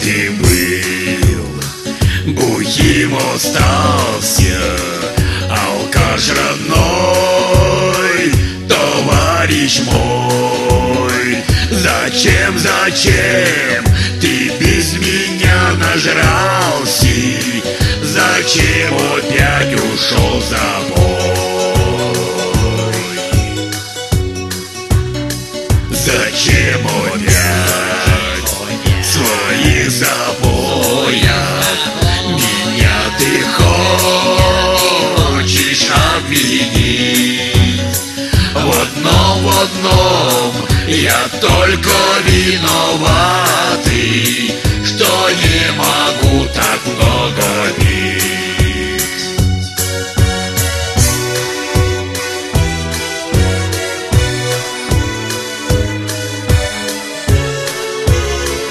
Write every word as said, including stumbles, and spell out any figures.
ты был, бухим остался, алкаш родной, товарищ мой. Зачем, зачем ты без меня нажрался? Зачем опять ушел за бой? Зачем опять в своих запоях меня ты хочешь обвинить? В одном, в одном я только виноват.